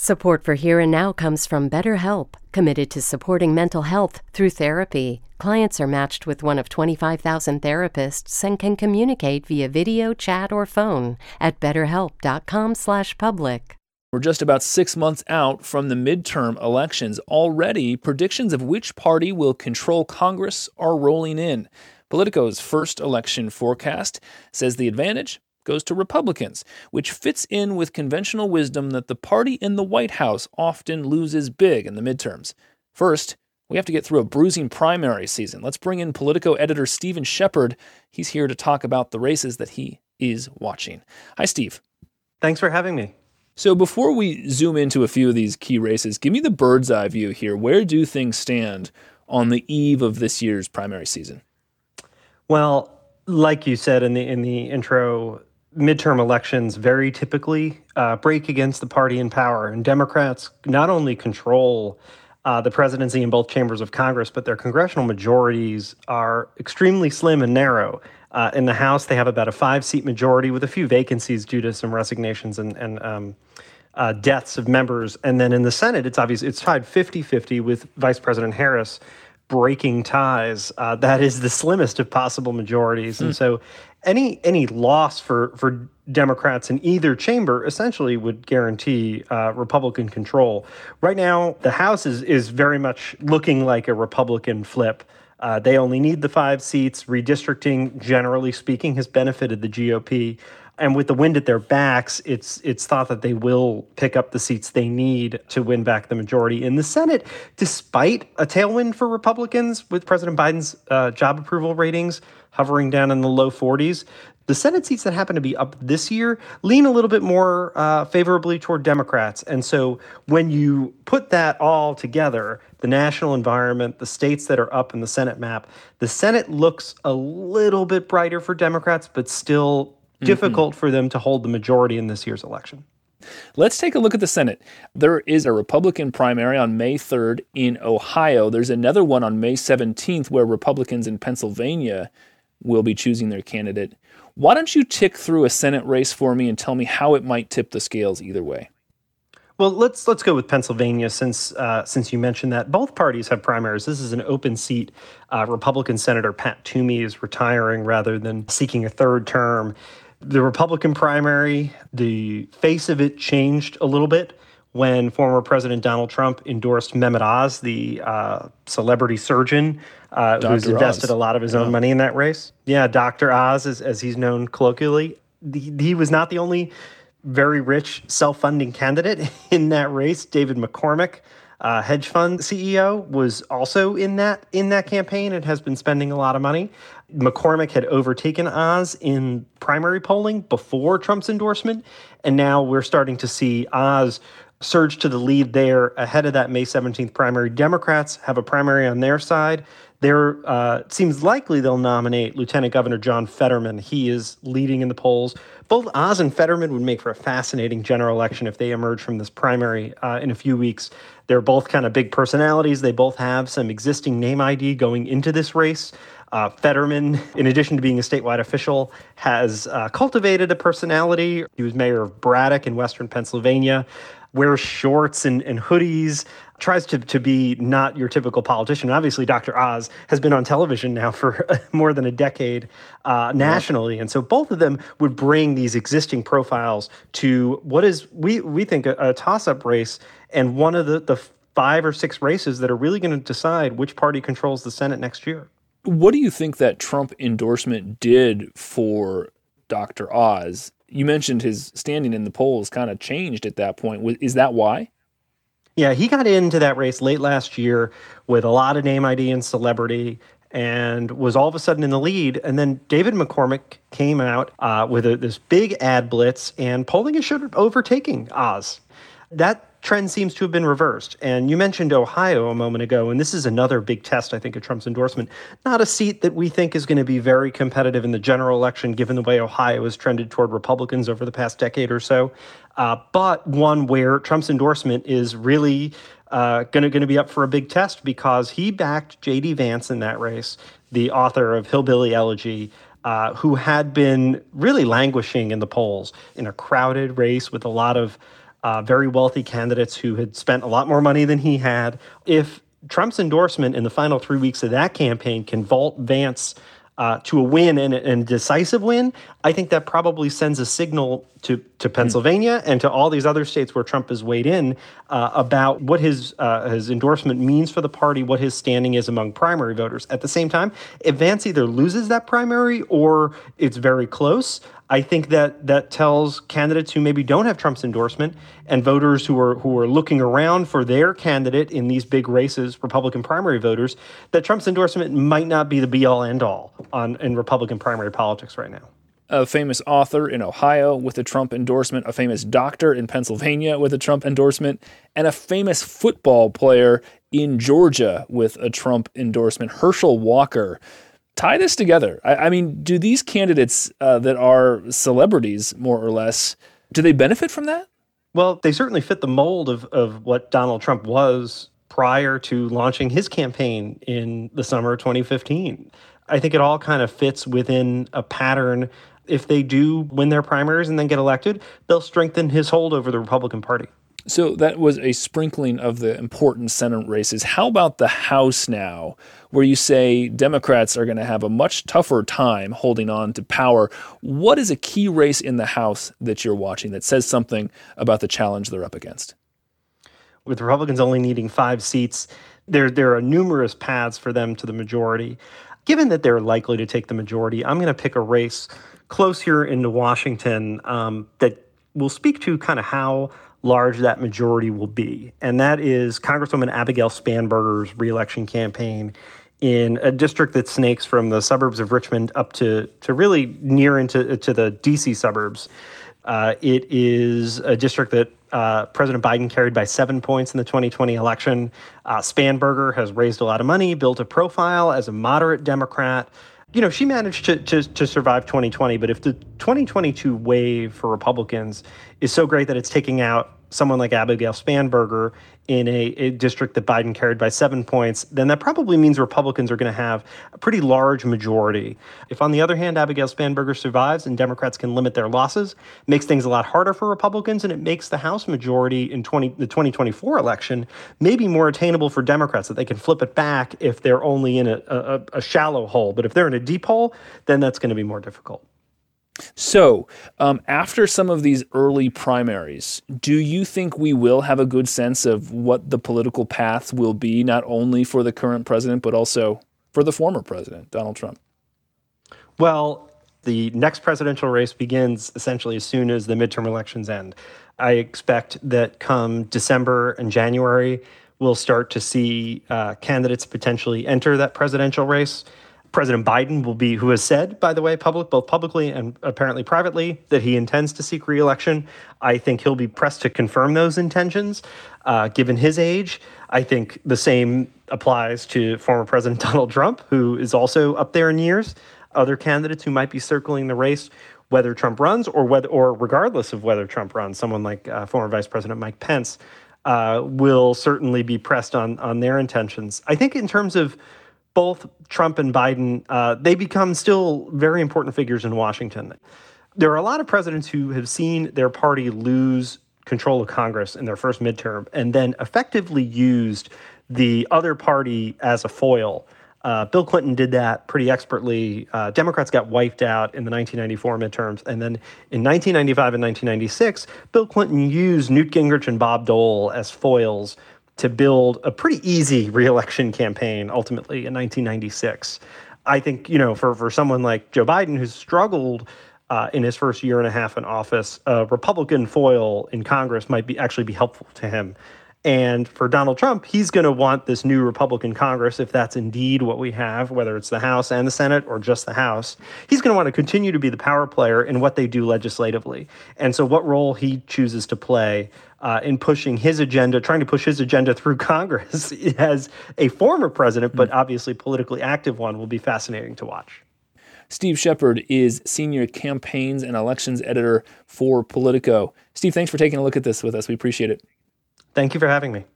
Support for Here and Now comes from BetterHelp, committed to supporting mental health through therapy. Clients are matched with one of 25,000 therapists and can communicate via video, chat, or phone at betterhelp.com/public. We're just about 6 months out from the midterm elections. Already, predictions of which party will control Congress are rolling in. Politico's first election forecast says the advantage goes to Republicans, which fits in with conventional wisdom that the party in the White House often loses big in the midterms. First, we have to get through a bruising primary season. Let's bring in Politico editor Stephen Shepard. He's here to talk about the races that he is watching. Hi, Steve. Thanks for having me. So before we zoom into a few of these key races, give me the bird's eye view here. Where do things stand on the eve of this year's primary season? Well, like you said in the intro, midterm elections very typically break against the party in power. And Democrats not only control the presidency in both chambers of Congress, but their congressional majorities are extremely slim and narrow. In the House, they have about a 5-seat majority with a few vacancies due to some resignations and deaths of members. And then in the Senate, it's obvious it's tied 50-50 with Vice President Harris breaking ties. That is the slimmest of possible majorities. And so any loss for Democrats in either chamber essentially would guarantee Republican control. Right now, the House is very much looking like a Republican flip. They only need the 5 seats. Redistricting, generally speaking, has benefited the GOP. And with the wind at their backs, it's thought that they will pick up the seats they need to win back the majority in the Senate, despite a tailwind for Republicans with President Biden's job approval ratings hovering down in the low 40s. The Senate seats that happen to be up this year lean a little bit more favorably toward Democrats. And so when you put that all together, the national environment, the states that are up in the Senate map, the Senate looks a little bit brighter for Democrats, but still difficult for them to hold the majority in this year's election. Let's take a look at the Senate. There is a Republican primary on May 3rd in Ohio. There's another one on May 17th where Republicans in Pennsylvania will be choosing their candidate. Why don't you tick through a Senate race for me and tell me how it might tip the scales either way? Well, let's go with Pennsylvania since you mentioned that. Both parties have primaries. This is an open seat. Republican Senator Pat Toomey is retiring rather than seeking a third term. The Republican primary, the face of it changed a little bit when former President Donald Trump endorsed Mehmet Oz, the celebrity surgeon who's invested a lot of his own money in that race. Yeah, Dr. Oz, as he's known colloquially. He was not the only very rich self-funding candidate in that race. David McCormick, hedge fund CEO, was also in that campaign and has been spending a lot of money. McCormick had overtaken Oz in primary polling before Trump's endorsement, and now we're starting to see Oz surge to the lead there ahead of that May 17th primary. Democrats have a primary on their side. It seems likely they'll nominate Lieutenant Governor John Fetterman. He is leading in the polls. Both Oz and Fetterman would make for a fascinating general election if they emerge from this primary in a few weeks. They're both kind of big personalities. They both have some existing name ID going into this race. Fetterman, in addition to being a statewide official, has cultivated a personality. He was mayor of Braddock in western Pennsylvania, wears shorts and hoodies, tries to be not your typical politician. Obviously, Dr. Oz has been on television now for more than a decade nationally. And so both of them would bring these existing profiles to what is, we think, a toss-up race and one of the 5 or 6 races that are really going to decide which party controls the Senate next year. What do you think that Trump endorsement did for Dr. Oz? You mentioned his standing in the polls kind of changed at that point. Is that why? Yeah, he got into that race late last year with a lot of name ID and celebrity and was all of a sudden in the lead. And then David McCormick came out with this big ad blitz, and polling is overtaking Oz. That trend seems to have been reversed. And you mentioned Ohio a moment ago, and this is another big test, I think, of Trump's endorsement. Not a seat that we think is going to be very competitive in the general election, given the way Ohio has trended toward Republicans over the past decade or so, but one where Trump's endorsement is really going to be up for a big test because he backed J.D. Vance in that race, the author of Hillbilly Elegy, who had been really languishing in the polls in a crowded race with a lot of very wealthy candidates who had spent a lot more money than he had. If Trump's endorsement in the final 3 weeks of that campaign can vault Vance to a win and a decisive win, I think that probably sends a signal to Pennsylvania and to all these other states where Trump has weighed in about what his endorsement means for the party, what his standing is among primary voters. At the same time, if Vance either loses that primary or it's very close, I think that tells candidates who maybe don't have Trump's endorsement and voters who are looking around for their candidate in these big races, Republican primary voters, that Trump's endorsement might not be the be-all, end-all in Republican primary politics right now. A famous author in Ohio with a Trump endorsement, a famous doctor in Pennsylvania with a Trump endorsement, and a famous football player in Georgia with a Trump endorsement, Herschel Walker. Tie this together. I mean, do these candidates that are celebrities, more or less, do they benefit from that? Well, they certainly fit the mold of what Donald Trump was prior to launching his campaign in the summer of 2015. I think it all kind of fits within a pattern. If they do win their primaries and then get elected, they'll strengthen his hold over the Republican Party. So that was a sprinkling of the important Senate races. How about the House now, where you say Democrats are going to have a much tougher time holding on to power? What is a key race in the House that you're watching that says something about the challenge they're up against? With Republicans only needing 5 seats, there are numerous paths for them to the majority. Given that they're likely to take the majority, I'm going to pick a race close here into Washington that will speak to kind of how large that majority will be. And that is Congresswoman Abigail Spanberger's reelection campaign in a district that snakes from the suburbs of Richmond up to really near into the D.C. suburbs. It is a district that President Biden carried by 7 points in the 2020 election. Spanberger has raised a lot of money, built a profile as a moderate Democrat. You know, she managed to survive 2020, but if the 2022 wave for Republicans is so great that it's taking out someone like Abigail Spanberger in a district that Biden carried by 7 points, then that probably means Republicans are going to have a pretty large majority. If, on the other hand, Abigail Spanberger survives and Democrats can limit their losses, it makes things a lot harder for Republicans, and it makes the House majority in the 2024 election maybe more attainable for Democrats, that they can flip it back if they're only in a shallow hole. But if they're in a deep hole, then that's going to be more difficult. So, after some of these early primaries, do you think we will have a good sense of what the political path will be, not only for the current president, but also for the former president, Donald Trump? Well, the next presidential race begins essentially as soon as the midterm elections end. I expect that come December and January, we'll start to see candidates potentially enter that presidential race. President Biden will be, who has said, by the way, both publicly and apparently privately, that he intends to seek re-election. I think he'll be pressed to confirm those intentions, given his age. I think the same applies to former President Donald Trump, who is also up there in years. Other candidates who might be circling the race, whether Trump runs or regardless of whether Trump runs, someone like former Vice President Mike Pence, will certainly be pressed on their intentions. I think in terms of both Trump and Biden, they become still very important figures in Washington. There are a lot of presidents who have seen their party lose control of Congress in their first midterm and then effectively used the other party as a foil. Bill Clinton did that pretty expertly. Democrats got wiped out in the 1994 midterms. And then in 1995 and 1996, Bill Clinton used Newt Gingrich and Bob Dole as foils to build a pretty easy re-election campaign, ultimately, in 1996. I think, for someone like Joe Biden, who's struggled in his first year and a half in office, a Republican foil in Congress might actually be helpful to him. And for Donald Trump, he's going to want this new Republican Congress, if that's indeed what we have, whether it's the House and the Senate or just the House. He's going to want to continue to be the power player in what they do legislatively. And so what role he chooses to play in pushing his agenda, trying to push his agenda through Congress as a former president, but obviously politically active one, will be fascinating to watch. Steve Shepard is Senior Campaigns and Elections Editor for Politico. Steve, thanks for taking a look at this with us. We appreciate it. Thank you for having me.